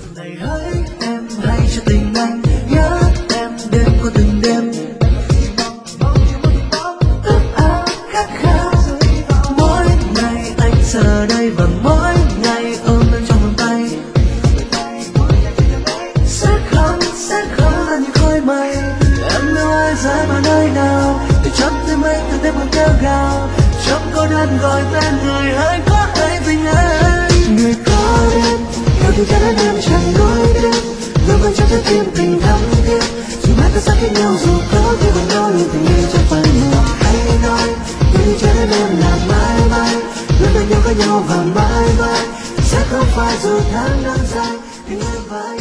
này hỡi em hay cho tình anh nhớ em đêm qua từng đêm ước ao khát khao mỗi ngày anh giờ đây và mỗi ngày ôm em trong vòng tay sẽ khó là những khói mây em đâu ai rơi vào nơi nào từ chót tới mây từ đêm còn kêu gào trong cô đơn gọi tên người hỡi có hay tình anh người có đêm yêu thì chắc em chẳng nói đến luôn còn trong trái tim tình thắm thiết dù mắt ta xa cách nhau dù có khi vẫn nói tình yêu trong phần mùa hay nói yêu thì chắc em là mãi mãi luôn bên nhau có nhau và mãi mãi sẽ không phải dù tháng năm dài tình em vai